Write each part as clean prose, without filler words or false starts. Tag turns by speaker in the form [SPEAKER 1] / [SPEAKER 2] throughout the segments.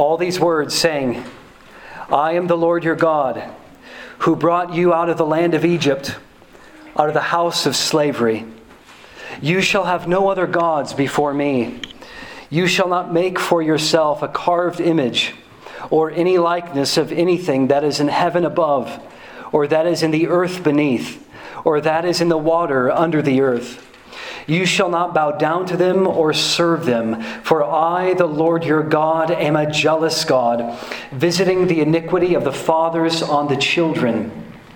[SPEAKER 1] all these words, saying, I am the Lord your God, who brought you out of the land of Egypt, out of the house of slavery. You shall have no other gods before me. You shall not make for yourself a carved image, or any likeness of anything that is in heaven above, or that is in the earth beneath, or that is in the water under the earth. You shall not bow down to them or serve them, for I, the Lord your God, am a jealous God, visiting the iniquity of the fathers on the children,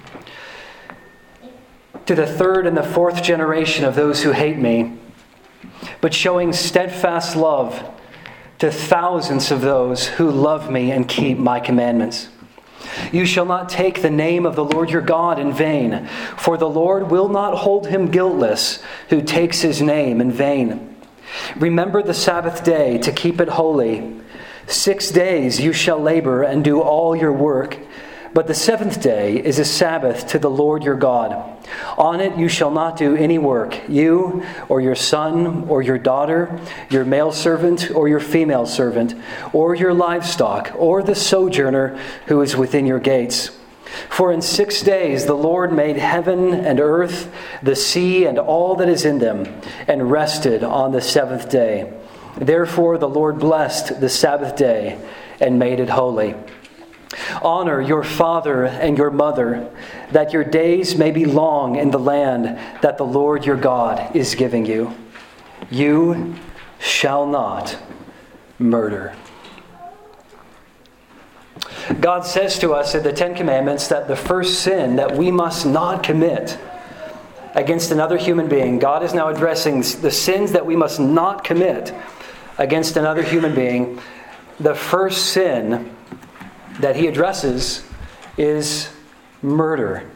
[SPEAKER 1] to the third and the fourth generation of those who hate me, but showing steadfast love to thousands of those who love me and keep my commandments. You shall not take the name of the Lord your God in vain, for the Lord will not hold him guiltless who takes his name in vain. Remember the Sabbath day to keep it holy. 6 days you shall labor and do all your work, but the seventh day is a Sabbath to the Lord your God. On it you shall not do any work, you or your son or your daughter, your male servant or your female servant, or your livestock, or the sojourner who is within your gates. For in 6 days the Lord made heaven and earth, the sea and all that is in them, and rested on the seventh day. Therefore the Lord blessed the Sabbath day and made it holy. Honor your father and your mother, that your days may be long in the land that the Lord your God is giving you. You shall not murder. God says to us in the Ten Commandments that the first sin that we must not commit against another human being, God is now addressing the sins that we must not commit against another human being. The first sin that he addresses is murder.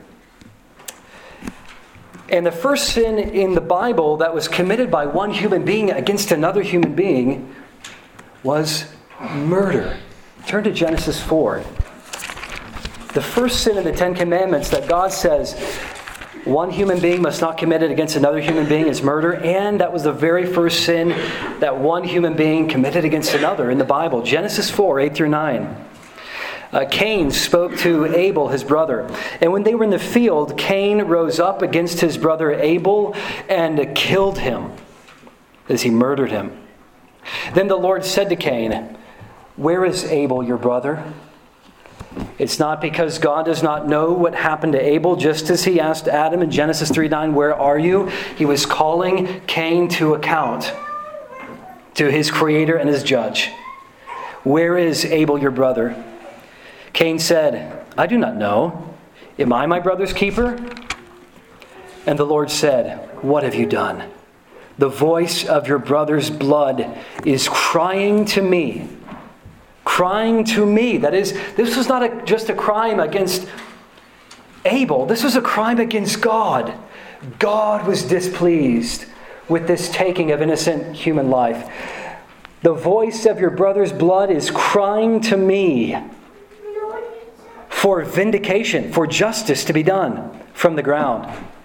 [SPEAKER 1] And the first sin in the Bible that was committed by one human being against another human being was murder. Turn to Genesis 4. The first sin in the Ten Commandments that God says one human being must not commit it against another human being is murder. And that was the very first sin that one human being committed against another in the Bible. Genesis 4, 8 through 9. Cain spoke to Abel, his brother. And when they were in the field, Cain rose up against his brother Abel and killed him as he murdered him. Then the Lord said to Cain, "Where is Abel, your brother?" It's not because God does not know what happened to Abel, just as he asked Adam in Genesis 3:9, "Where are you?" He was calling Cain to account, to his creator and his judge. "Where is Abel, your brother?" Cain said, "I do not know. Am I my brother's keeper?" And the Lord said, "What have you done? The voice of your brother's blood is crying to me." Crying to me. That is, this was not just a crime against Abel. This was a crime against God. God was displeased with this taking of innocent human life. The voice of your brother's blood is crying to me for vindication, for justice to be done from the ground.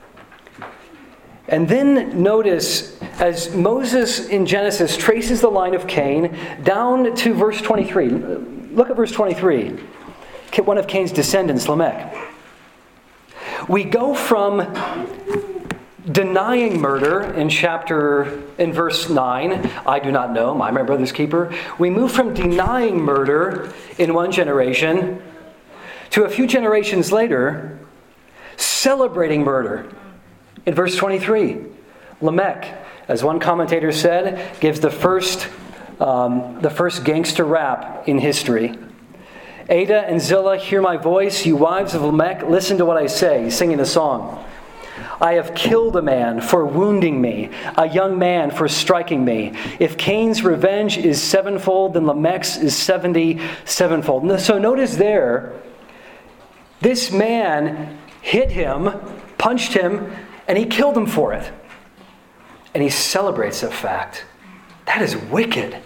[SPEAKER 1] And then notice, as Moses in Genesis traces the line of Cain down to verse 23. Look at verse 23. One of Cain's descendants, Lamech. We go from denying murder in verse 9, "I do not know, am I my brother's keeper?" We move from denying murder in one generation to a few generations later, celebrating murder. In verse 23, Lamech, as one commentator said, gives the first gangster rap in history. "Ada and Zillah, hear my voice. You wives of Lamech, listen to what I say." He's singing the song. "I have killed a man for wounding me, a young man for striking me. If Cain's revenge is sevenfold, then Lamech's is 77-fold. So notice there, this man hit him, punched him, and he killed him for it. And he celebrates that fact. That is wicked.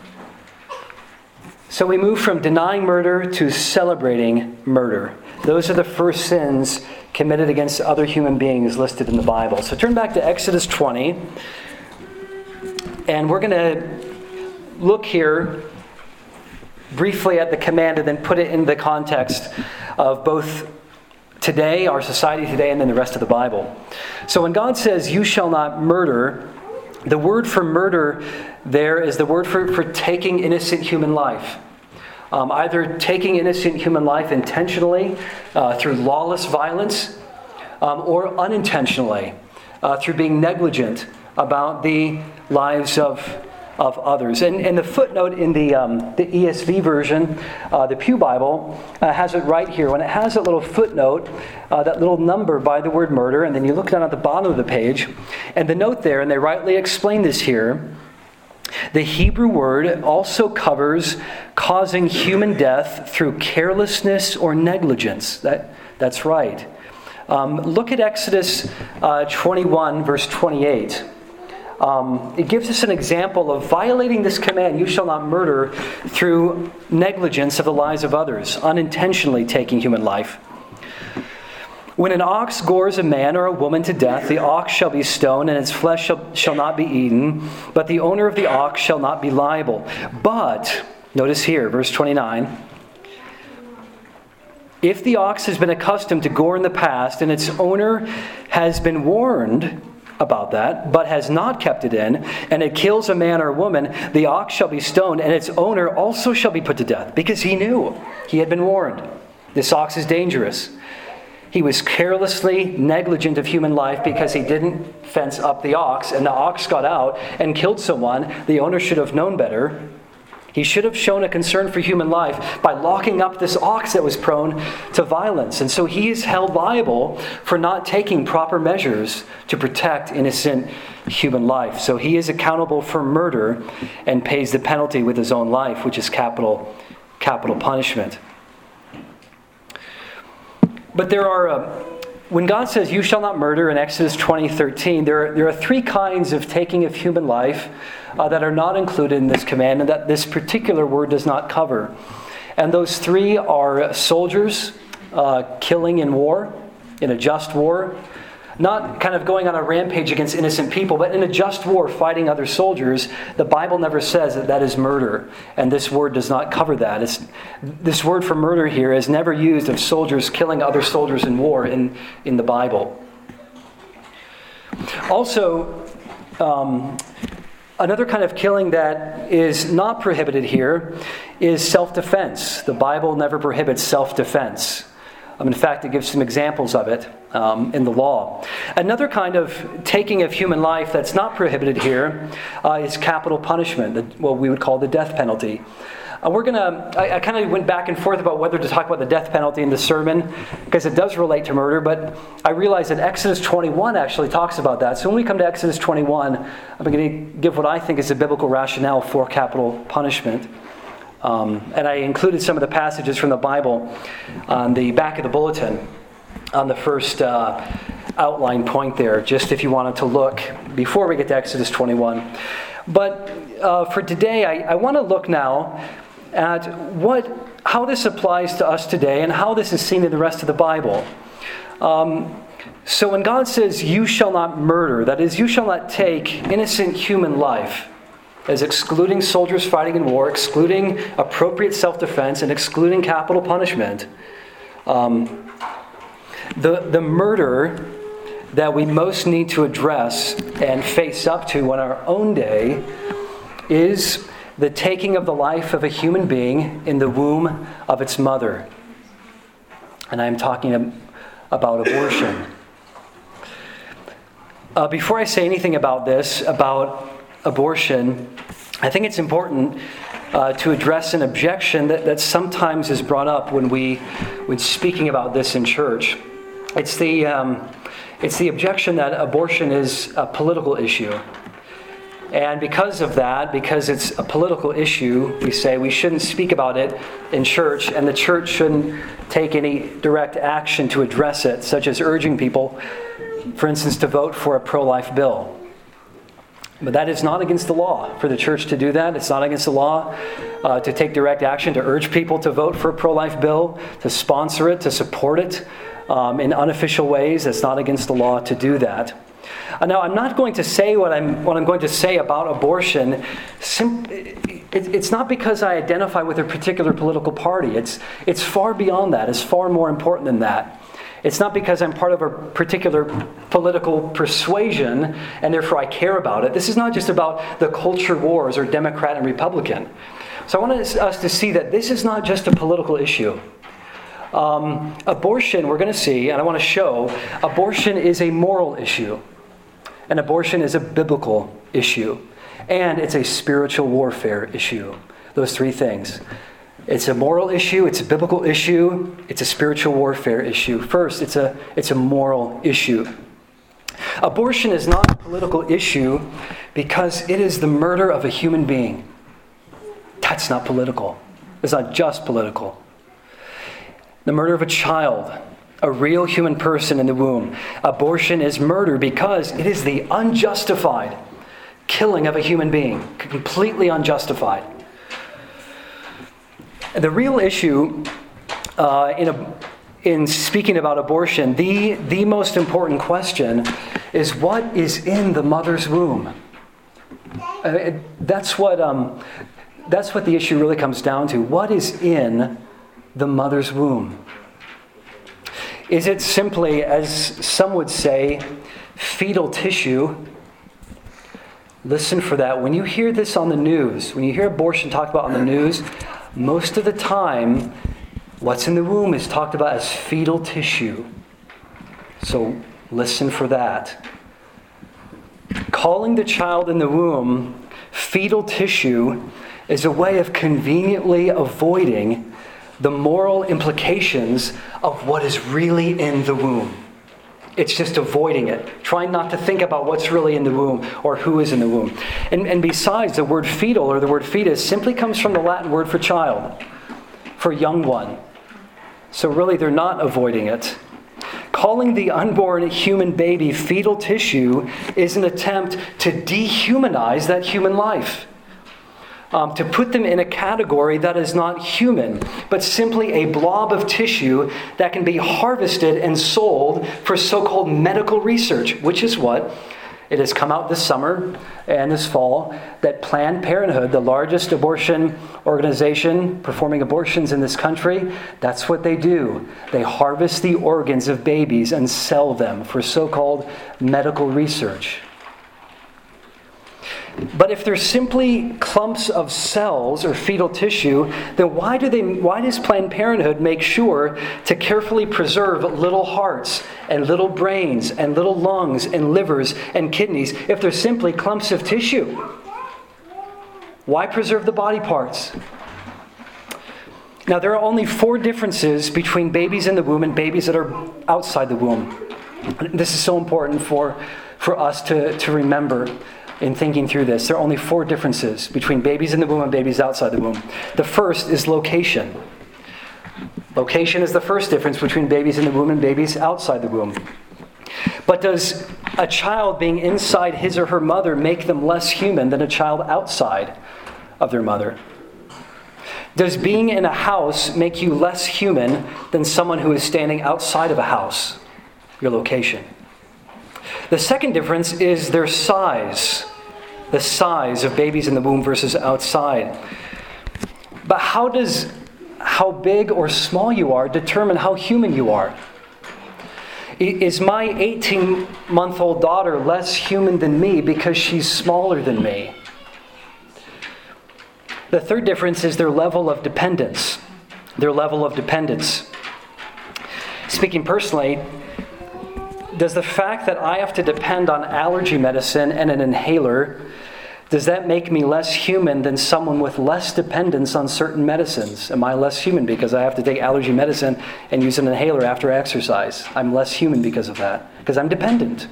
[SPEAKER 1] So we move from denying murder to celebrating murder. Those are the first sins committed against other human beings listed in the Bible. So turn back to Exodus 20. And we're going to look here briefly at the command and then put it in the context of both today, our society today, and then the rest of the Bible. So when God says, "You shall not murder," the word for murder there is the word for taking innocent human life. Either taking innocent human life intentionally through lawless violence or unintentionally through being negligent about the lives of others. And the footnote in the ESV version, the Pew Bible, has it right here. When it has that little footnote, that little number by the word murder, and then you look down at the bottom of the page, and the note there, and they rightly explain this here, the Hebrew word also covers causing human death through carelessness or negligence. That's right. Look at Exodus 21, verse 28. It gives us an example of violating this command, "You shall not murder," through negligence of the lives of others, unintentionally taking human life. "When an ox gores a man or a woman to death, the ox shall be stoned, and its flesh shall not be eaten, but the owner of the ox shall not be liable. But," notice here, verse 29, "if the ox has been accustomed to gore in the past, and its owner has been warned about that, but has not kept it in, and it kills a man or a woman, the ox shall be stoned, and its owner also shall be put to death," because he knew. He had been warned. This ox is dangerous. He was carelessly negligent of human life because he didn't fence up the ox, and the ox got out and killed someone. The owner should have known better. He should have shown a concern for human life by locking up this ox that was prone to violence. And so he is held liable for not taking proper measures to protect innocent human life. So he is accountable for murder and pays the penalty with his own life, which is capital punishment. But there are, when God says, "You shall not murder" in Exodus 20:13, there are three kinds of taking of human life that are not included in this command and that this particular word does not cover. And those three are soldiers killing in war, in a just war, not kind of going on a rampage against innocent people, but in a just war fighting other soldiers. The Bible never says that is murder, and this word does not cover that. This word for murder here is never used of soldiers killing other soldiers in war in the Bible. Also, another kind of killing that is not prohibited here is self-defense. The Bible never prohibits self-defense. In fact, it gives some examples of it in the law. Another kind of taking of human life that's not prohibited here is capital punishment, what we would call the death penalty. I kind of went back and forth about whether to talk about the death penalty in the sermon, because it does relate to murder, but I realized that Exodus 21 actually talks about that. So when we come to Exodus 21, I'm going to give what I think is a biblical rationale for capital punishment. And I included some of the passages from the Bible on the back of the bulletin on the first outline point there, just if you wanted to look before we get to Exodus 21. But for today, I want to look now at how this applies to us today and how this is seen in the rest of the Bible. So when God says, "You shall not murder," that is, you shall not take innocent human life, as excluding soldiers fighting in war, excluding appropriate self-defense, and excluding capital punishment. The murder that we most need to address and face up to in our own day is the taking of the life of a human being in the womb of its mother. And I'm talking about abortion. Before I say anything about this, about abortion, I think it's important to address an objection that sometimes is brought up when speaking about this in church. It's the objection that abortion is a political issue. And because of that, because it's a political issue, we say we shouldn't speak about it in church, and the church shouldn't take any direct action to address it, such as urging people, for instance, to vote for a pro-life bill. But that is not against the law for the church to do that. It's not against the law to take direct action, to urge people to vote for a pro-life bill, to sponsor it, to support it in unofficial ways. It's not against the law to do that. Now, I'm not going to say what I'm going to say about abortion. It's not because I identify with a particular political party. It's far beyond that. It's far more important than that. It's not because I'm part of a particular political persuasion and therefore I care about it. This is not just about the culture wars or Democrat and Republican. So I want us to see that this is not just a political issue. Abortion, we're going to see, and I want to show, abortion is a moral issue. And abortion is a biblical issue. And it's a spiritual warfare issue. Those three things. It's a moral issue, it's a biblical issue, it's a spiritual warfare issue. First, it's a moral issue. Abortion is not a political issue because it is the murder of a human being. That's not political. It's not just political. The murder of a child, a real human person in the womb. Abortion is murder because it is the unjustified killing of a human being, completely unjustified. The real issue in speaking about abortion, the most important question is what is in the mother's womb. That's what the issue really comes down to. What is in the mother's womb? Is it simply, as some would say, fetal tissue? Listen for that. When you hear this on the news, when you hear abortion talked about on the news, most of the time, what's in the womb is talked about as fetal tissue. So listen for that. Calling the child in the womb fetal tissue is a way of conveniently avoiding the moral implications of what is really in the womb. It's just avoiding it, trying not to think about what's really in the womb or who is in the womb. And besides, the word fetal or the word fetus simply comes from the Latin word for child, for young one. So really, they're not avoiding it. Calling the unborn human baby fetal tissue is an attempt to dehumanize that human life. To put them in a category that is not human, but simply a blob of tissue that can be harvested and sold for so-called medical research, which is what it has come out this summer and this fall, that Planned Parenthood, the largest abortion organization performing abortions in this country, that's what they do. They harvest the organs of babies and sell them for so-called medical research. But if they're simply clumps of cells or fetal tissue, then why does Planned Parenthood make sure to carefully preserve little hearts and little brains and little lungs and livers and kidneys if they're simply clumps of tissue? Why preserve the body parts? Now, there are only 4 differences between babies in the womb and babies that are outside the womb. This is so important for us to remember. In thinking through this, there are only 4 differences between babies in the womb and babies outside the womb. The first is location. Location is the first difference between babies in the womb and babies outside the womb. But does a child being inside his or her mother make them less human than a child outside of their mother? Does being in a house make you less human than someone who is standing outside of a house? Your location. The second difference is their size. The size of babies in the womb versus outside. But how big or small you are determine how human you are? Is my 18-month-old daughter less human than me because she's smaller than me? The third difference is their level of dependence. Their level of dependence. Speaking personally, does the fact that I have to depend on allergy medicine and an inhaler, does that make me less human than someone with less dependence on certain medicines? Am I less human because I have to take allergy medicine and use an inhaler after exercise? I'm less human because of that, because I'm dependent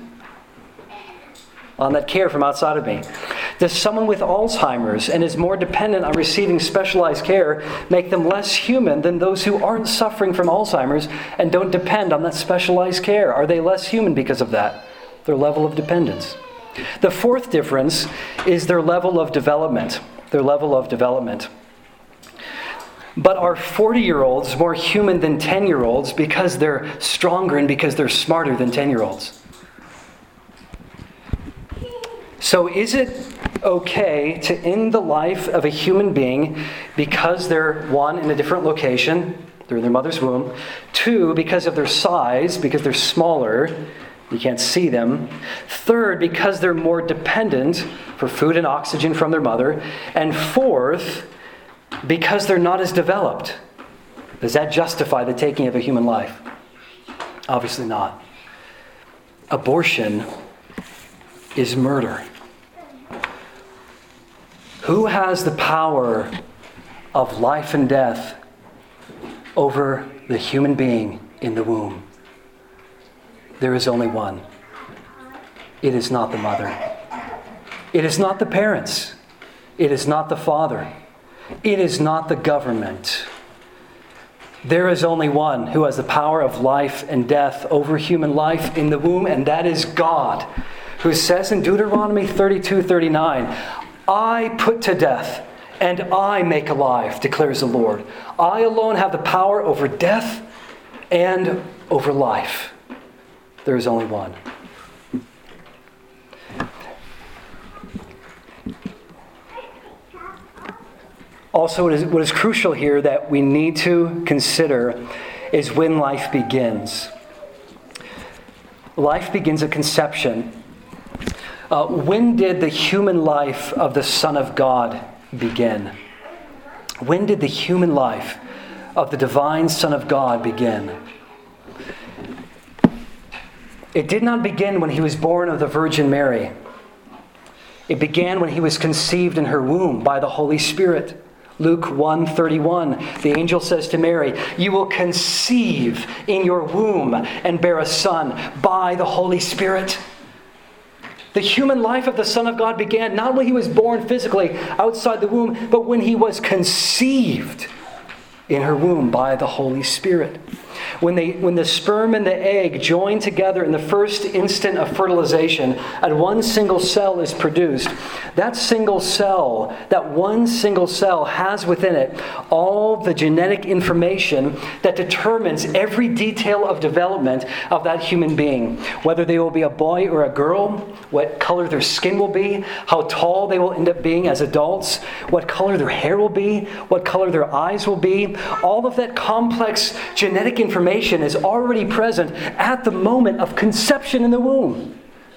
[SPEAKER 1] on that care from outside of me. Does someone with Alzheimer's and is more dependent on receiving specialized care make them less human than those who aren't suffering from Alzheimer's and don't depend on that specialized care? Are they less human because of that? Their level of dependence. The fourth difference is their level of development. Their level of development. But are 40-year-olds more human than 10-year-olds because they're stronger and because they're smarter than 10-year-olds? So is it okay to end the life of a human being because they're, one, in a different location, they're in their mother's womb, two, because of their size, because they're smaller, you can't see them, third, because they're more dependent for food and oxygen from their mother, and fourth, because they're not as developed? Does that justify the taking of a human life? Obviously not. Abortion is murder. Who has the power of life and death over the human being in the womb? There is only one. It is not the mother. It is not the parents. It is not the father. It is not the government. There is only one who has the power of life and death over human life in the womb, and that is God, who says in Deuteronomy 32:39, I put to death and I make alive, declares the Lord. I alone have the power over death and over life. There is only one. Also, what is crucial here that we need to consider is when life begins. Life begins at conception. When did the human life of the Son of God begin? When did the human life of the divine Son of God begin? It did not begin when he was born of the Virgin Mary. It began when he was conceived in her womb by the Holy Spirit. Luke 1:31, the angel says to Mary, you will conceive in your womb and bear a son by the Holy Spirit. The human life of the Son of God began not when he was born physically outside the womb, but when he was conceived in her womb by the Holy Spirit. When the sperm and the egg join together in the first instant of fertilization and one single cell is produced, that one single cell has within it all the genetic information that determines every detail of development of that human being. Whether they will be a boy or a girl, what color their skin will be, how tall they will end up being as adults, what color their hair will be, what color their eyes will be. All of that complex genetic information is already present at the moment of conception in the womb.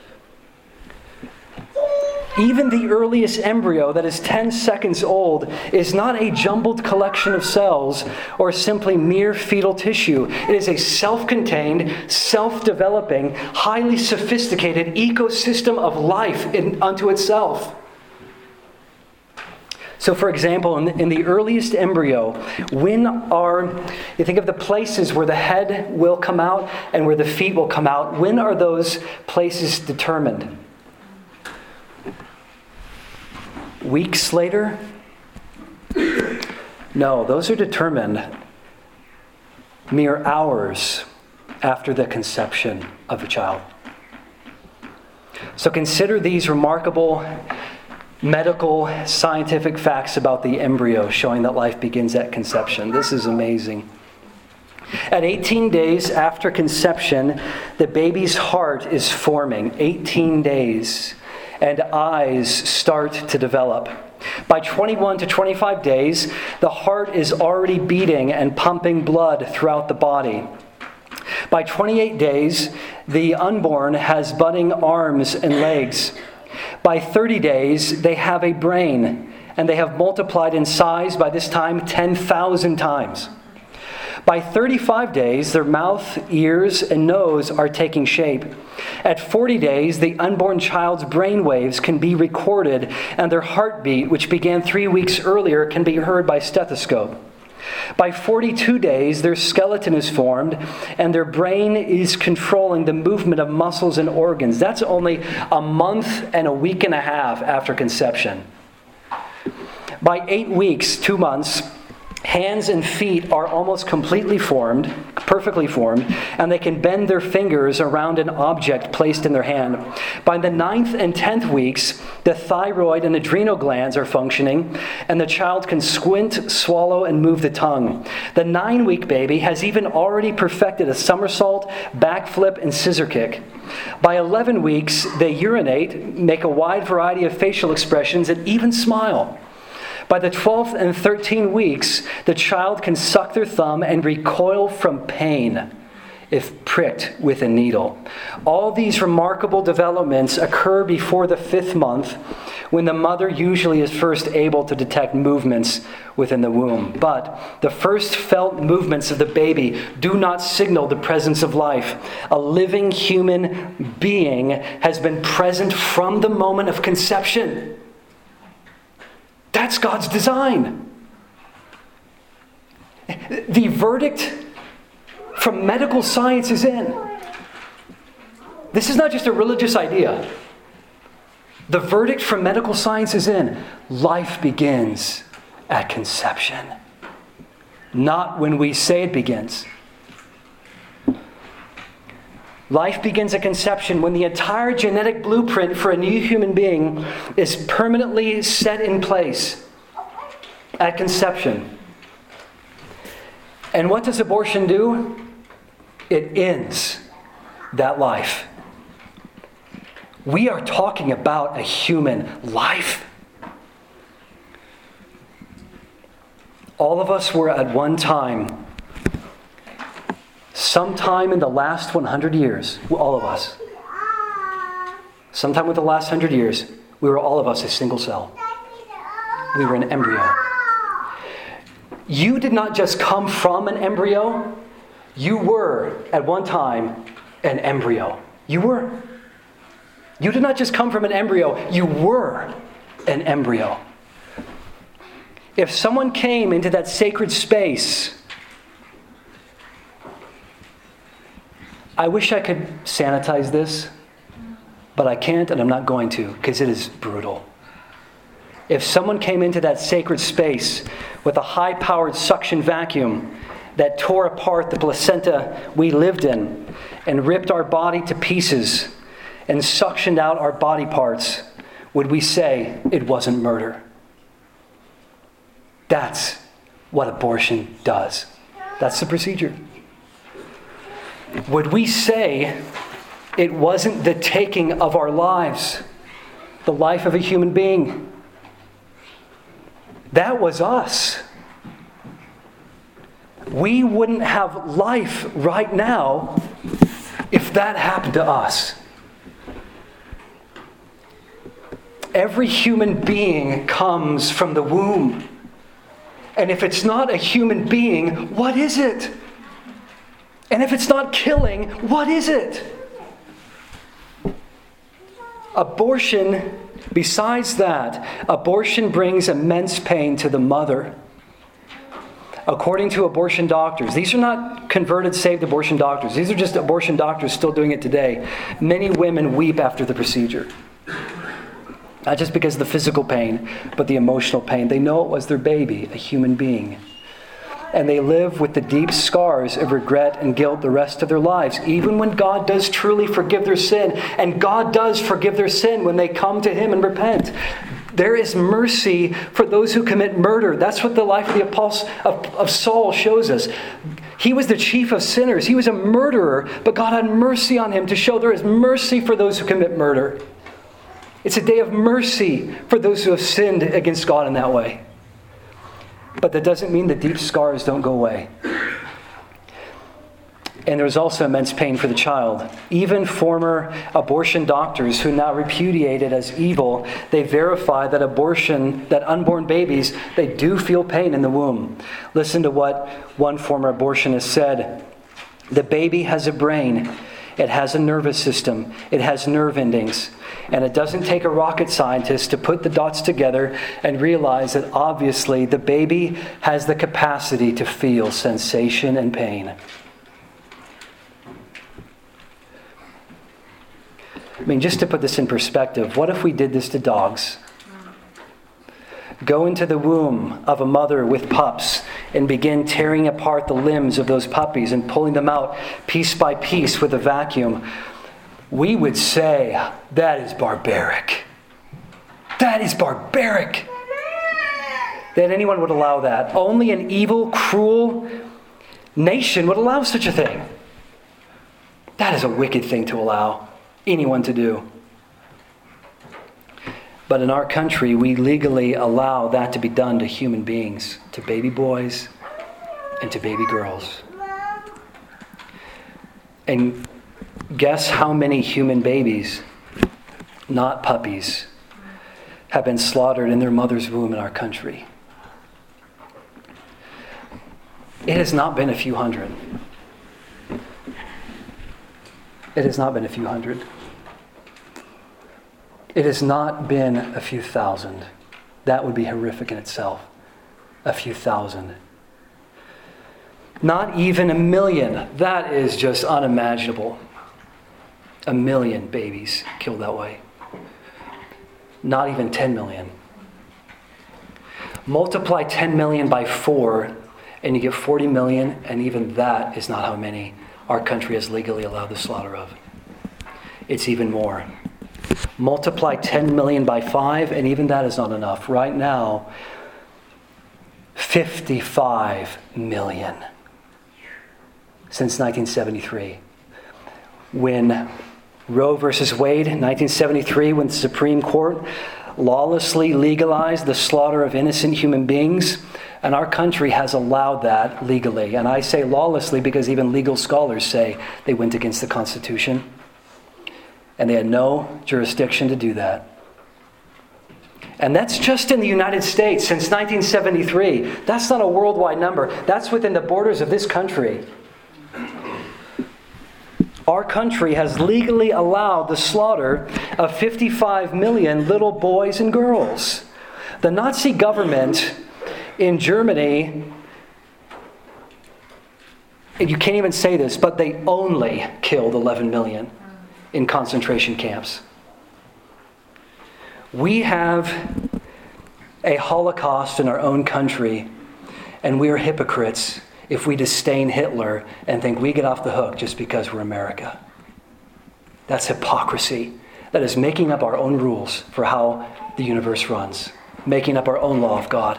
[SPEAKER 1] Even the earliest embryo that is 10 seconds old is not a jumbled collection of cells or simply mere fetal tissue. It is a self-contained, self-developing, highly sophisticated ecosystem of life unto itself. So, for example, in the earliest embryo, you think of the places where the head will come out and where the feet will come out, when are those places determined? Weeks later? No, those are determined mere hours after the conception of the child. So consider these remarkable medical, scientific facts about the embryo showing that life begins at conception. This is amazing. At 18 days after conception, the baby's heart is forming. 18 days. And eyes start to develop. By 21 to 25 days, the heart is already beating and pumping blood throughout the body. By 28 days, the unborn has budding arms and legs. By 30 days, they have a brain, and they have multiplied in size by this time 10,000 times. By 35 days, their mouth, ears, and nose are taking shape. At 40 days, the unborn child's brain waves can be recorded, and their heartbeat, which began 3 weeks earlier, can be heard by stethoscope. By 42 days, their skeleton is formed, and their brain is controlling the movement of muscles and organs. That's only a month and a week and a half after conception. By 8 weeks, 2 months, hands and feet are almost completely formed, perfectly formed, and they can bend their fingers around an object placed in their hand. By the 9th and 10th weeks, the thyroid and adrenal glands are functioning, and the child can squint, swallow, and move the tongue. The 9-week baby has even already perfected a somersault, backflip, and scissor kick. By 11 weeks, they urinate, make a wide variety of facial expressions, and even smile. By the 12th and 13 weeks, the child can suck their thumb and recoil from pain if pricked with a needle. All these remarkable developments occur before the 5th month, when the mother usually is first able to detect movements within the womb. But the first felt movements of the baby do not signal the presence of life. A living human being has been present from the moment of conception. That's God's design. The verdict from medical science is in. This is not just a religious idea. The verdict from medical science is in. Life begins at conception. Not when we say it begins. Life begins at conception when the entire genetic blueprint for a new human being is permanently set in place at conception. And what does abortion do? It ends that life. We are talking about a human life. All of us were at one time, sometime in the last 100 years, all of us, sometime with the last 100 years, we were all of us a single cell. We were an embryo. You did not just come from an embryo. You were, at one time, an embryo. You were. You did not just come from an embryo. You were an embryo. If someone came into that sacred space, I wish I could sanitize this, but I can't, and I'm not going to, because it is brutal. If someone came into that sacred space with a high-powered suction vacuum that tore apart the placenta we lived in and ripped our body to pieces and suctioned out our body parts, would we say it wasn't murder? That's what abortion does. That's the procedure. Would we say it wasn't the taking of our lives, the life of a human being? That was us. We wouldn't have life right now if that happened to us. Every human being comes from the womb. And if it's not a human being, what is it? And if it's not killing, what is it? Abortion, besides that, abortion brings immense pain to the mother. According to abortion doctors, these are not converted, saved abortion doctors. These are just abortion doctors still doing it today. Many women weep after the procedure. Not just because of the physical pain, but the emotional pain. They know it was their baby, a human being. And they live with the deep scars of regret and guilt the rest of their lives, even when God does truly forgive their sin. And God does forgive their sin when they come to Him and repent. There is mercy for those who commit murder. That's what the life of the apostle of Saul shows us. He was the chief of sinners. He was a murderer, but God had mercy on him to show there is mercy for those who commit murder. It's a day of mercy for those who have sinned against God in that way. But that doesn't mean the deep scars don't go away. And there was also immense pain for the child. Even former abortion doctors who now repudiate it as evil, they verify that that unborn babies, they do feel pain in the womb. Listen to what one former abortionist said. The baby has a brain. It has a nervous system. It has nerve endings. And it doesn't take a rocket scientist to put the dots together and realize that obviously the baby has the capacity to feel sensation and pain. I mean, just to put this in perspective, what if we did this to dogs? go into the womb of a mother with pups and begin tearing apart the limbs of those puppies and pulling them out piece by piece with a vacuum, we would say, that is barbaric. That is barbaric. That anyone would allow that. Only an evil, cruel nation would allow such a thing. That is a wicked thing to allow anyone to do. But in our country, we legally allow that to be done to human beings, to baby boys and to baby girls. And guess how many human babies, not puppies, have been slaughtered in their mother's womb in our country? It has not been a few hundred. It has not been a few hundred. It has not been a few thousand. That would be horrific in itself. A few thousand. Not even a million. That is just unimaginable. A million babies killed that way. Not even 10 million. Multiply 10 million by 4 and you get 40 million, and even that is not how many our country has legally allowed the slaughter of. It's even more. Multiply 10 million by 5, and even that is not enough. Right now, 55 million since 1973. When Roe versus Wade, 1973, when the Supreme Court lawlessly legalized the slaughter of innocent human beings, and our country has allowed that legally. And I say lawlessly because even legal scholars say they went against the Constitution. And they had no jurisdiction to do that. And that's just in the United States since 1973. That's not a worldwide number. That's within the borders of this country. Our country has legally allowed the slaughter of 55 million little boys and girls. The Nazi government in Germany, and you can't even say this, but they only killed 11 million in concentration camps. We have a Holocaust in our own country, and we are hypocrites if we disdain Hitler and think we get off the hook just because we're America. That's hypocrisy. That is making up our own rules for how the universe runs, making up our own law of God.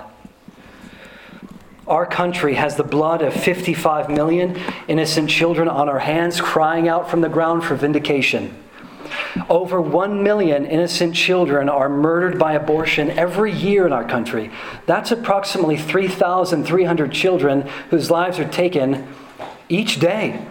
[SPEAKER 1] Our country has the blood of 55 million innocent children on our hands crying out from the ground for vindication. Over 1 million innocent children are murdered by abortion every year in our country. That's approximately 3,300 children whose lives are taken each day.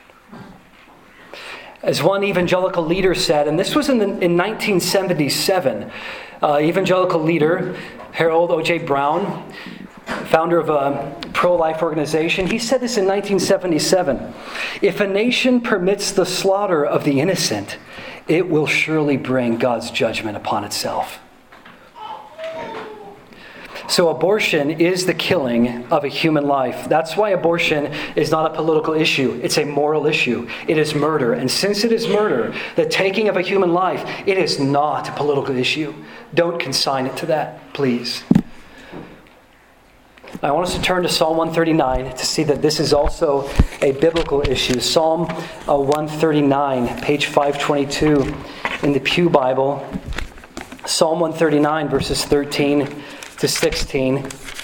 [SPEAKER 1] As one evangelical leader said, and this was in 1977, evangelical leader Harold O.J. Brown, founder of a pro-life organization, he said this in 1977. If a nation permits the slaughter of the innocent, it will surely bring God's judgment upon itself. So abortion is the killing of a human life. That's why abortion is not a political issue. It's a moral issue. It is murder. And since it is murder, the taking of a human life, it is not a political issue. Don't consign it to that, please. I want us to turn to Psalm 139 to see that this is also a biblical issue. Psalm 139, page 522 in the Pew Bible. Psalm 139, verses 13 to 16.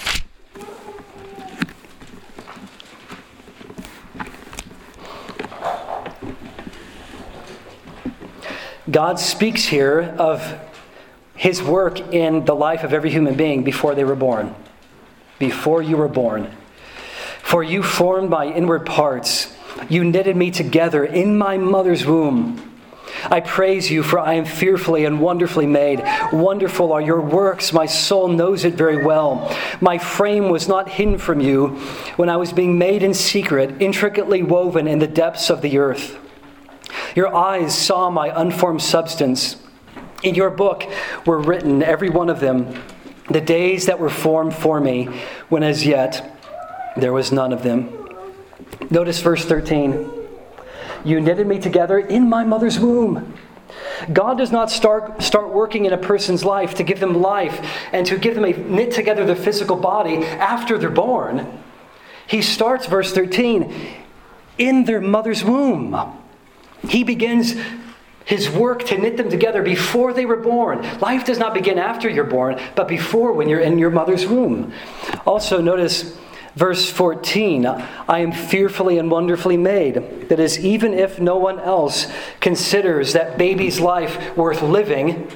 [SPEAKER 1] God speaks here of His work in the life of every human being before they were born. Before you were born. For you formed my inward parts. You knitted me together in my mother's womb. I praise you, for I am fearfully and wonderfully made. Wonderful are your works. My soul knows it very well. My frame was not hidden from you when I was being made in secret, intricately woven in the depths of the earth. Your eyes saw my unformed substance. In your book were written, every one of them, the days that were formed for me, when as yet there was none of them. Notice verse 13. You knitted me together in my mother's womb. God does not start working in a person's life to give them life and to give them knit together their physical body after they're born. He starts, verse 13, in their mother's womb. He begins his work to knit them together before they were born. Life does not begin after you're born, but before, when you're in your mother's womb. Also, notice verse 14, I am fearfully and wonderfully made. That is, even if no one else considers that baby's life worth living,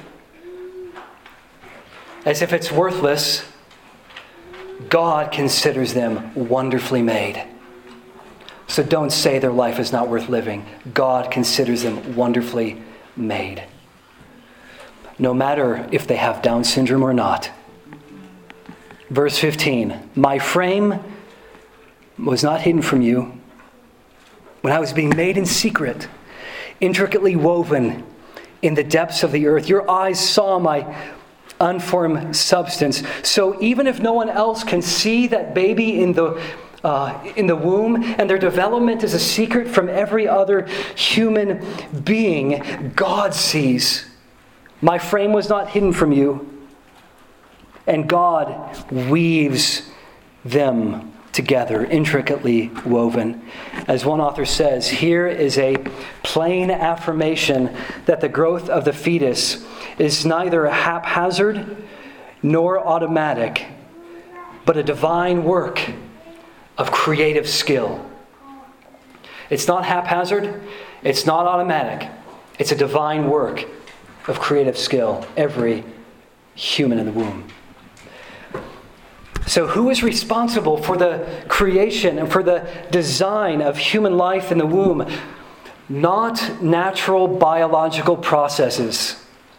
[SPEAKER 1] as if it's worthless, God considers them wonderfully made. So don't say their life is not worth living. God considers them wonderfully made. No matter if they have Down syndrome or not. Verse 15, my frame was not hidden from you when I was being made in secret, intricately woven in the depths of the earth. Your eyes saw my unformed substance. So even if no one else can see that baby in the womb, and their development is a secret from every other human being, God sees. My frame was not hidden from you. And God weaves them together, intricately woven. As one author says, here is a plain affirmation that the growth of the fetus is neither haphazard nor automatic, but a divine work of creative skill. It's not haphazard. It's not automatic. It's a divine work of creative skill. Every human in the womb. So who is responsible for the creation and for the design of human life in the womb? Not natural biological processes.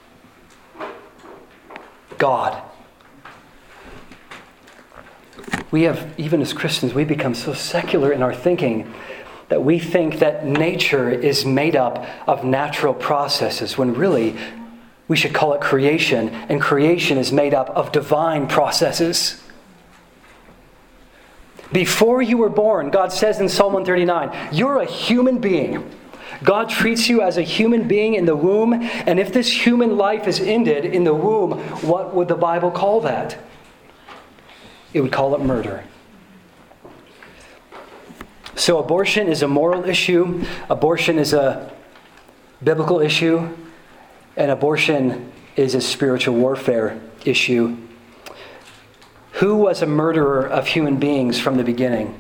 [SPEAKER 1] God. We have, even as Christians, we become so secular in our thinking that we think that nature is made up of natural processes, when really we should call it creation, and creation is made up of divine processes. Before you were born, God says in Psalm 139, you're a human being. God treats you as a human being in the womb, and if this human life is ended in the womb, what would the Bible call that? It would call it murder. So abortion is a moral issue. Abortion is a biblical issue. And abortion is a spiritual warfare issue. Who was a murderer of human beings from the beginning?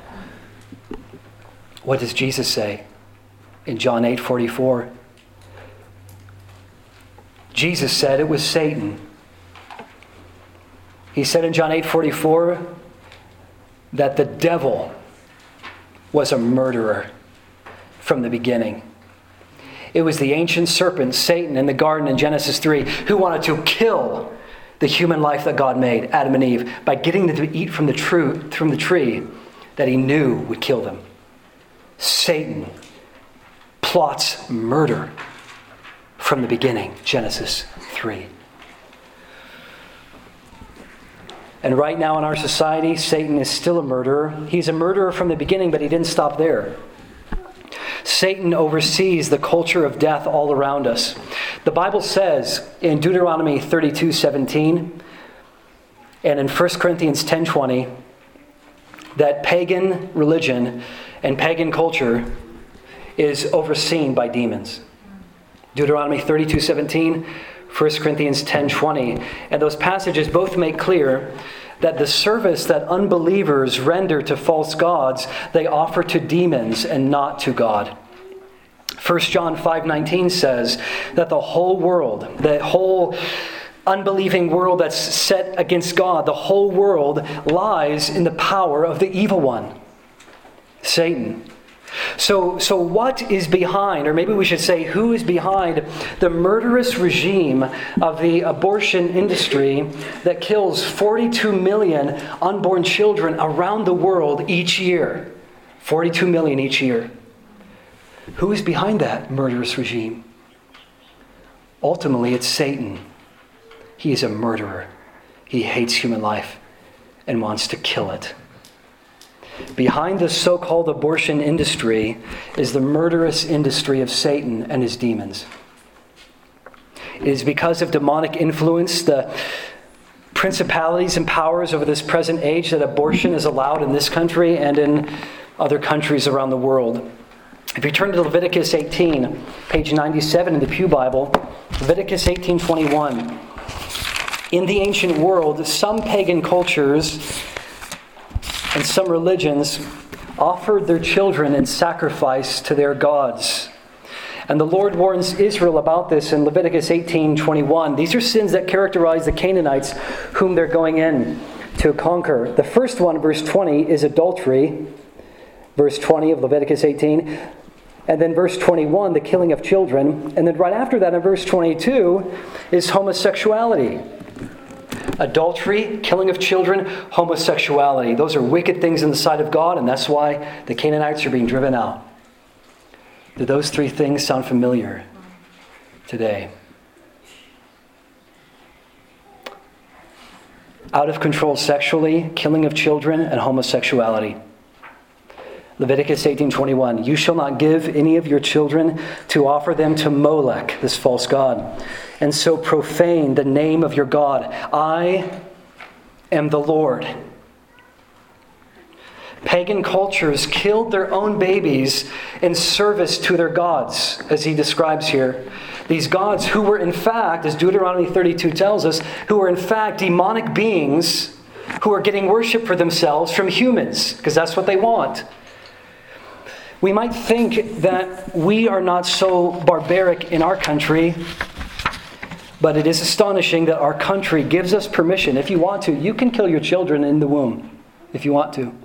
[SPEAKER 1] What does Jesus say in John 8:44? Jesus said it was Satan. He said in John 8:44 that the devil was a murderer from the beginning. It was the ancient serpent, Satan, in the garden in Genesis 3, who wanted to kill the human life that God made, Adam and Eve, by getting them to eat from the tree that he knew would kill them. Satan plots murder from the beginning, Genesis 3. And right now in our society, Satan is still a murderer. He's a murderer from the beginning, but he didn't stop there. Satan oversees the culture of death all around us. The Bible says in Deuteronomy 32:17 and in 1 Corinthians 10:20 that pagan religion and pagan culture is overseen by demons. Deuteronomy 32:17, 1 Corinthians 10:20. And those passages both make clear that the service that unbelievers render to false gods, they offer to demons and not to God. 1 John 5:19 says that the whole world, the whole unbelieving world that's set against God, the whole world lies in the power of the evil one, Satan. So what is behind, or maybe we should say who is behind the murderous regime of the abortion industry that kills 42 million unborn children around the world each year? 42 million each year. Who is behind that murderous regime? Ultimately, it's Satan. He is a murderer. He hates human life and wants to kill it. Behind the so-called abortion industry is the murderous industry of Satan and his demons. It is because of demonic influence, the principalities and powers over this present age, that abortion is allowed in this country and in other countries around the world. If you turn to Leviticus 18, page 97 in the Pew Bible, Leviticus 18:21. In the ancient world, some pagan cultures and some religions offered their children in sacrifice to their gods. And the Lord warns Israel about this in Leviticus 18:21. These are sins that characterize the Canaanites whom they're going in to conquer. The first one, verse 20, is adultery. Verse 20 of Leviticus 18. And then verse 21, the killing of children. And then right after that, in verse 22, is homosexuality. Adultery, killing of children, homosexuality. Those are wicked things in the sight of God, and that's why the Canaanites are being driven out. Do those three things sound familiar today? Out of control sexually, killing of children, and homosexuality. Leviticus 18:21, you shall not give any of your children to offer them to Molech, this false god, and so profane the name of your God. I am the Lord. Pagan cultures killed their own babies in service to their gods, as he describes here. These gods who were in fact, as Deuteronomy 32 tells us, who were in fact demonic beings who are getting worship for themselves from humans, because that's what they want. We might think that we are not so barbaric in our country, but it is astonishing that our country gives us permission. If you want to, you can kill your children in the womb, if you want to.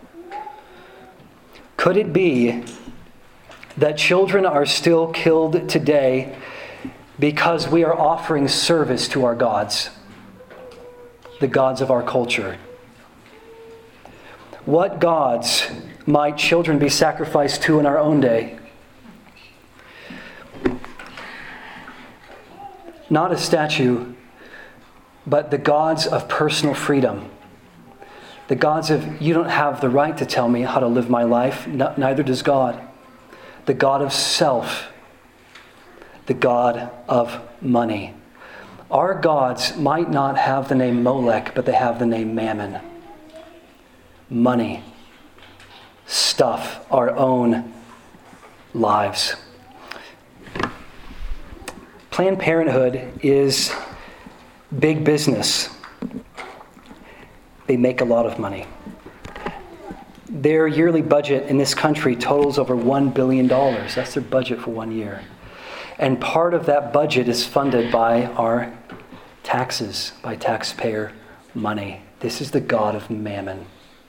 [SPEAKER 1] Could it be that children are still killed today because we are offering service to our gods, the gods of our culture? What gods might children be sacrificed to in our own day? Not a statue, but the gods of personal freedom. The gods of, you don't have the right to tell me how to live my life, neither does God. The God of self. The God of money. Our gods might not have the name Molech, but they have the name Mammon. Money. Stuff. Our own lives. Planned Parenthood is big business. They make a lot of money. Their yearly budget in this country totals over $1 billion. That's their budget for 1 year. And part of that budget is funded by our taxes, by taxpayer money. This is the God of Mammon.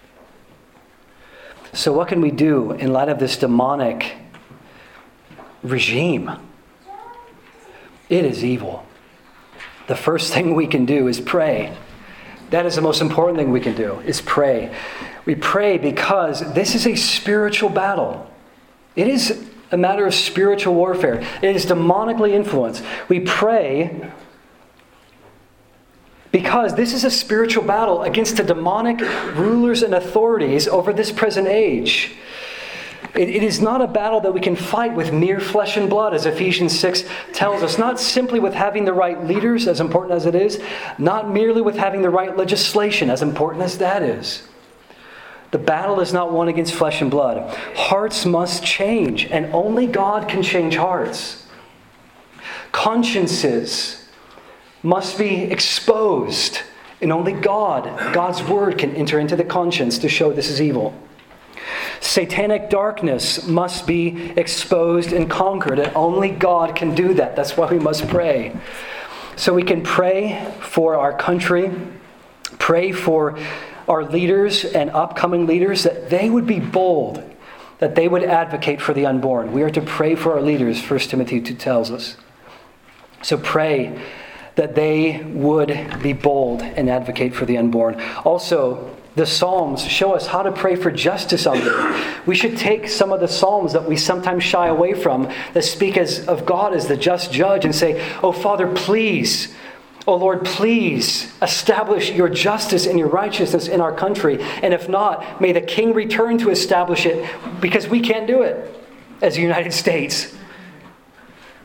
[SPEAKER 1] So what can we do in light of this demonic regime? It is evil. The first thing we can do is pray. That is the most important thing we can do, is pray. We pray because this is a spiritual battle. It is a matter of spiritual warfare. It is demonically influenced. We pray because this is a spiritual battle against the demonic rulers and authorities over this present age. It is not a battle that we can fight with mere flesh and blood, as Ephesians 6 tells us. Not simply with having the right leaders, as important as it is. Not merely with having the right legislation, as important as that is. The battle is not won against flesh and blood. Hearts must change, and only God can change hearts. Consciences must be exposed, and only God's word, can enter into the conscience to show this is evil. Satanic darkness must be exposed and conquered, and only God can do that. That's why we must pray. So we can pray for our country, pray for our leaders and upcoming leaders, that they would be bold, that they would advocate for the unborn. We are to pray for our leaders, 1 Timothy 2 tells us. So pray that they would be bold and advocate for the unborn. Also, the Psalms show us how to pray for justice on earth. We should take some of the Psalms that we sometimes shy away from, that speak of God as the just judge, and say, "Oh Father, please, oh Lord, please establish your justice and your righteousness in our country. And if not, may the King return to establish it, because we can't do it as the United States."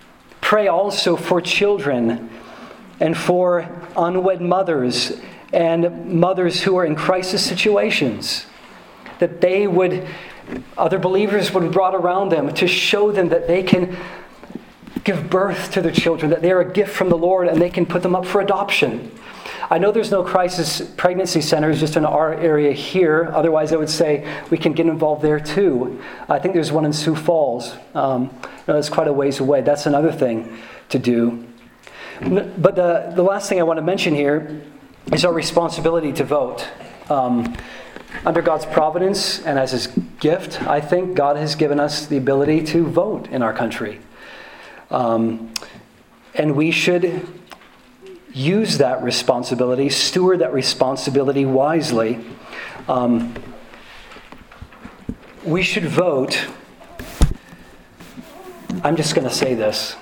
[SPEAKER 1] pray also for children and for unwed mothers and mothers who are in crisis situations, that other believers would be brought around them to show them that they can give birth to their children, that they are a gift from the Lord, and they can put them up for adoption. I know there's no crisis pregnancy centers just in our area here. Otherwise, I would say we can get involved there too. I think there's one in Sioux Falls. It's quite a ways away. That's another thing to do. But the last thing I want to mention here is our responsibility to vote. Under God's providence and as His gift, I think God has given us the ability to vote in our country. And we should use that responsibility, steward that responsibility wisely. We should vote. I'm just going to say this,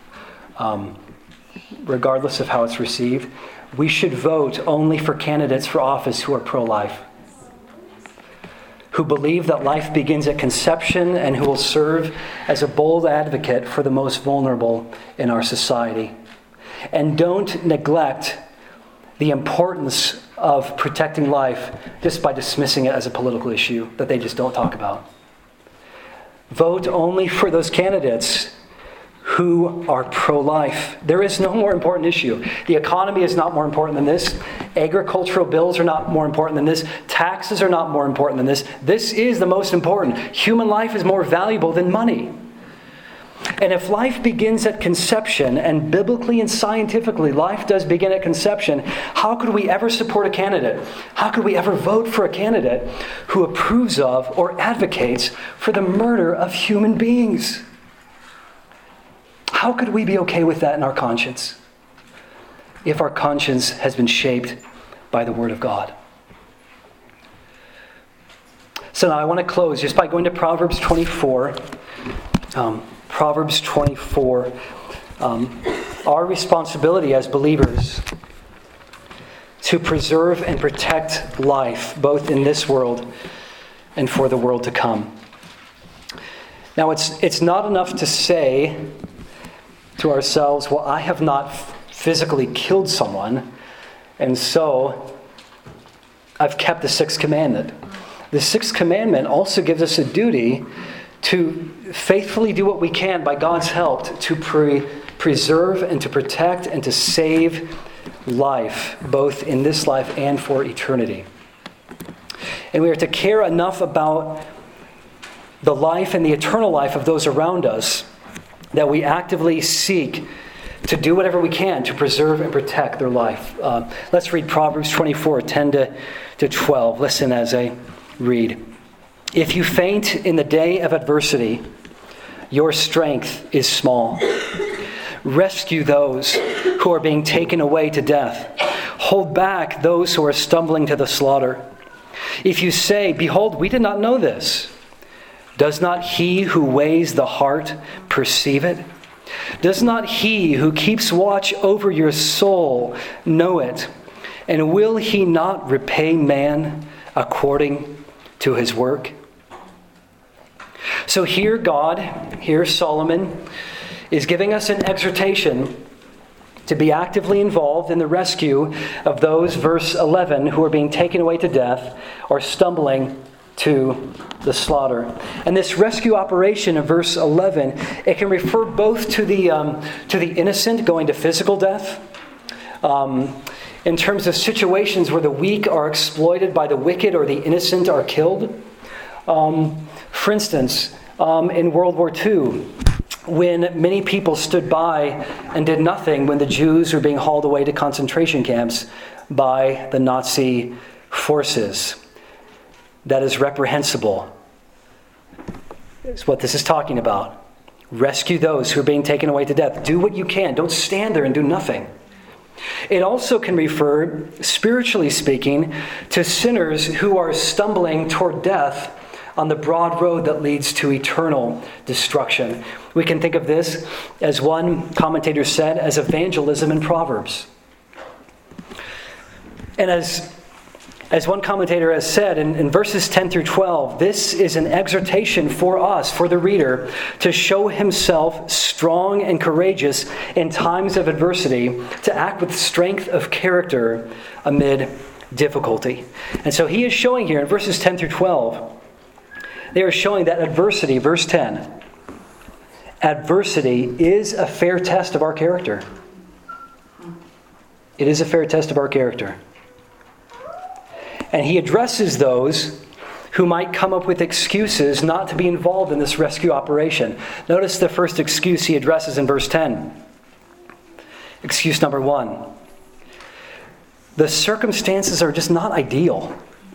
[SPEAKER 1] regardless of how it's received. We should vote only for candidates for office who are pro-life, who believe that life begins at conception, and who will serve as a bold advocate for the most vulnerable in our society. And don't neglect the importance of protecting life just by dismissing it as a political issue that they just don't talk about. Vote only for those candidates who are pro-life. There is no more important issue. The economy is not more important than this. Agricultural bills are not more important than this. Taxes are not more important than this. This is the most important. Human life is more valuable than money. And if life begins at conception, and biblically and scientifically life does begin at conception, how could we ever support a candidate? How could we ever vote for a candidate who approves of or advocates for the murder of human beings? How could we be okay with that in our conscience if our conscience has been shaped by the Word of God? So now I want to close just by going to Proverbs 24. Proverbs 24. Our responsibility as believers to preserve and protect life, both in this world and for the world to come. Now, it's not enough to say to ourselves, well, I have not physically killed someone, and so I've kept the sixth commandment. The sixth commandment also gives us a duty to faithfully do what we can by God's help to preserve and to protect and to save life, both in this life and for eternity. And we are to care enough about the life and the eternal life of those around us that we actively seek to do whatever we can to preserve and protect their life. Let's read Proverbs 24, 10 to 12. Listen as I read. If you faint in the day of adversity, your strength is small. Rescue those who are being taken away to death. Hold back those who are stumbling to the slaughter. If you say, behold, we did not know this, does not he who weighs the heart perceive it? Does not he who keeps watch over your soul know it? And will he not repay man according to his work? So here Solomon is giving us an exhortation to be actively involved in the rescue of those, verse 11, who are being taken away to death or stumbling to the slaughter. And this rescue operation in verse 11, it can refer both to the innocent going to physical death, in terms of situations where the weak are exploited by the wicked or the innocent are killed. For instance, in World War II, when many people stood by and did nothing when the Jews were being hauled away to concentration camps by the Nazi forces. That is reprehensible. It's what this is talking about. Rescue those who are being taken away to death. Do what you can. Don't stand there and do nothing. It also can refer, spiritually speaking, to sinners who are stumbling toward death on the broad road that leads to eternal destruction. We can think of this, as one commentator said, as evangelism in Proverbs. And as As one commentator has said in verses 10 through 12, this is an exhortation for us, for the reader, to show himself strong and courageous in times of adversity, to act with strength of character amid difficulty. And so he is showing here in verses 10 through 12, they are showing that adversity, verse 10, adversity is a fair test of our character. It is a fair test of our character. And he addresses those who might come up with excuses not to be involved in this rescue operation. Notice the first excuse he addresses in verse 10. Excuse number 1. The circumstances are just not ideal.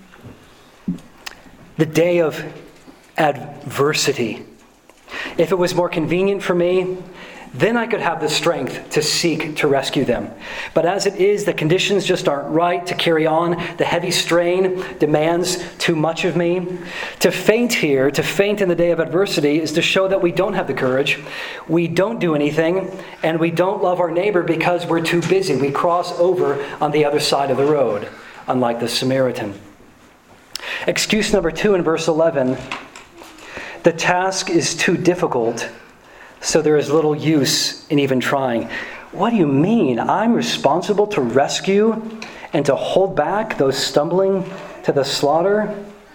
[SPEAKER 1] The day of adversity. If it was more convenient for me, then I could have the strength to seek to rescue them. But as it is, the conditions just aren't right to carry on. The heavy strain demands too much of me. To faint here, to faint in the day of adversity, is to show that we don't have the courage, we don't do anything, and we don't love our neighbor because we're too busy. We cross over on the other side of the road, unlike the Samaritan. Excuse number 2 in verse 11. The task is too difficult, so there is little use in even trying. What do you mean? I'm responsible to rescue and to hold back those stumbling to the slaughter?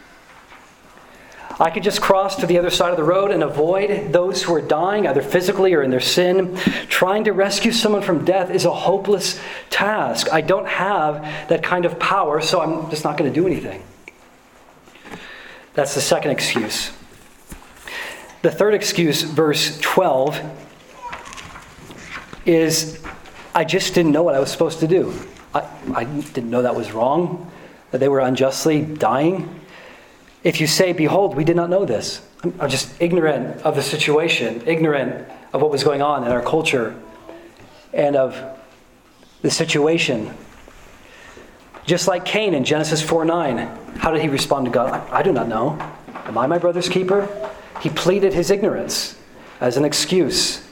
[SPEAKER 1] I could just cross to the other side of the road and avoid those who are dying, either physically or in their sin. Trying to rescue someone from death is a hopeless task. I don't have that kind of power, so I'm just not going to do anything. That's the second excuse. The third excuse, verse 12, is I just didn't know what I was supposed to do. I didn't know that was wrong, that they were unjustly dying. If you say, behold, we did not know this. I'm just ignorant of the situation, ignorant of what was going on in our culture and of the situation. Just like Cain in Genesis 4:9. How did he respond to God? I do not know. Am I my brother's keeper? He pleaded his ignorance as an excuse.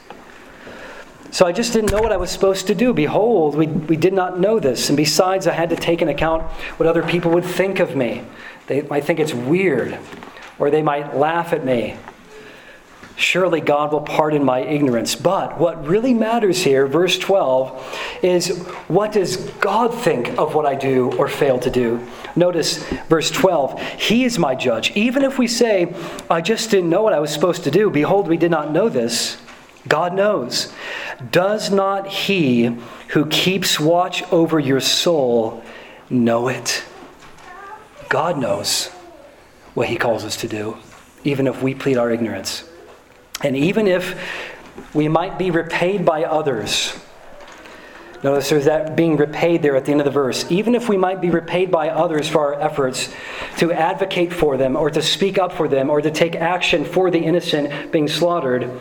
[SPEAKER 1] So I just didn't know what I was supposed to do. Behold, we did not know this. And besides, I had to take into account what other people would think of me. They might think it's weird, or they might laugh at me. Surely God will pardon my ignorance. But what really matters here, verse 12, is what does God think of what I do or fail to do? Notice verse 12. He is my judge. Even if we say, I just didn't know what I was supposed to do. Behold, we did not know this. God knows. Does not he who keeps watch over your soul know it? God knows what he calls us to do, even if we plead our ignorance. And even if we might be repaid by others, notice there's that being repaid there at the end of the verse. Even if we might be repaid by others for our efforts to advocate for them or to speak up for them or to take action for the innocent being slaughtered,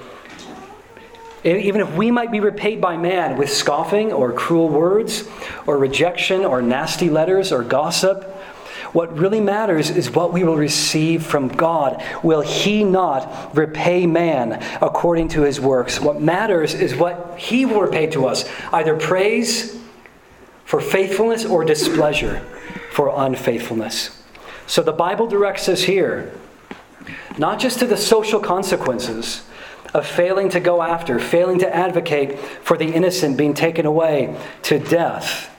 [SPEAKER 1] even if we might be repaid by man with scoffing or cruel words or rejection or nasty letters or gossip, what really matters is what we will receive from God. Will he not repay man according to his works? What matters is what he will repay to us, either praise for faithfulness or displeasure for unfaithfulness. So the Bible directs us here, not just to the social consequences of failing to go after, failing to advocate for the innocent being taken away to death.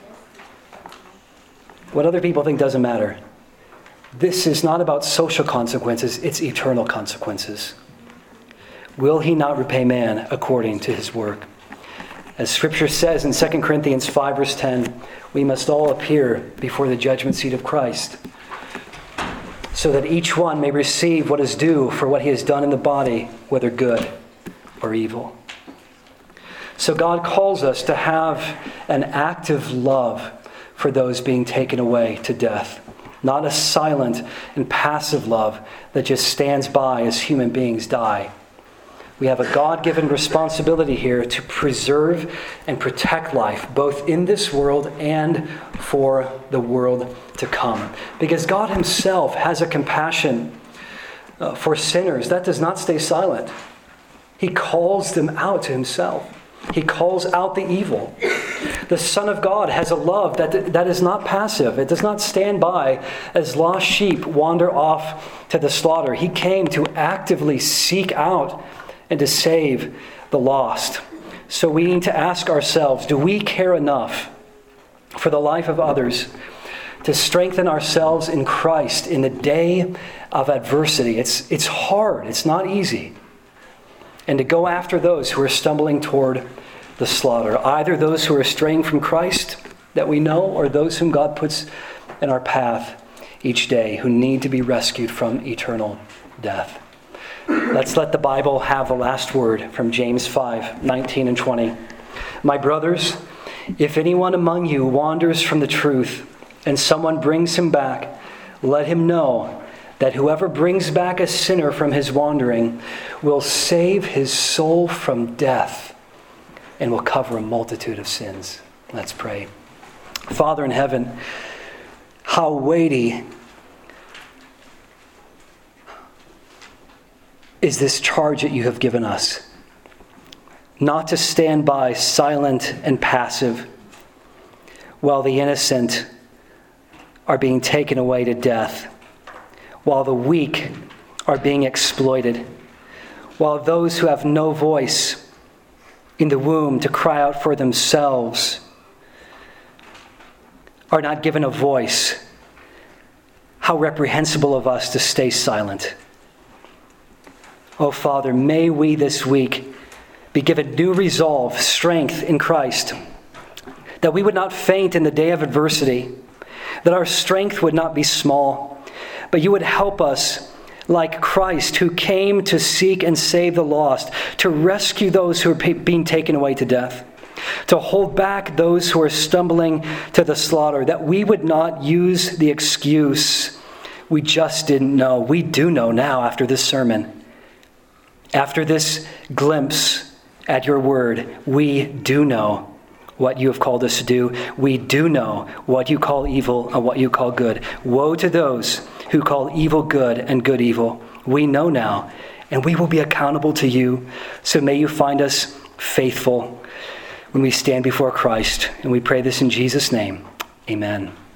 [SPEAKER 1] What other people think doesn't matter. This is not about social consequences, it's eternal consequences. Will he not repay man according to his work? As Scripture says in 2 Corinthians 5 verse 10, we must all appear before the judgment seat of Christ, so that each one may receive what is due for what he has done in the body, whether good or evil. So God calls us to have an active love for those being taken away to death. Not a silent and passive love that just stands by as human beings die. We have a God-given responsibility here to preserve and protect life, both in this world and for the world to come. Because God himself has a compassion for sinners. That does not stay silent. He calls them out to himself. He calls out the evil. The Son of God has a love that is not passive. It does not stand by as lost sheep wander off to the slaughter. He came to actively seek out and to save the lost. So we need to ask ourselves, do we care enough for the life of others to strengthen ourselves in Christ in the day of adversity? It's hard. It's not easy. And to go after those who are stumbling toward the slaughter, either those who are straying from Christ that we know, or those whom God puts in our path each day who need to be rescued from eternal death. Let's let the Bible have the last word from James 5:19 and 20. My brothers, if anyone among you wanders from the truth and someone brings him back, let him know that whoever brings back a sinner from his wandering will save his soul from death and will cover a multitude of sins. Let's pray. Father in heaven, how weighty is this charge that you have given us, not to stand by silent and passive while the innocent are being taken away to death, while the weak are being exploited, while those who have no voice in the womb to cry out for themselves are not given a voice. How reprehensible of us to stay silent. Oh, Father, may we this week be given new resolve, strength in Christ, that we would not faint in the day of adversity, that our strength would not be small, but you would help us like Christ, who came to seek and save the lost, to rescue those who are being taken away to death, to hold back those who are stumbling to the slaughter, that we would not use the excuse, we just didn't know. We do know now after this sermon. After this glimpse at your word, we do know what you have called us to do. We do know what you call evil and what you call good. Woe to those who call evil good and good evil. We know now, and we will be accountable to you. So may you find us faithful when we stand before Christ. And we pray this in Jesus' name. Amen.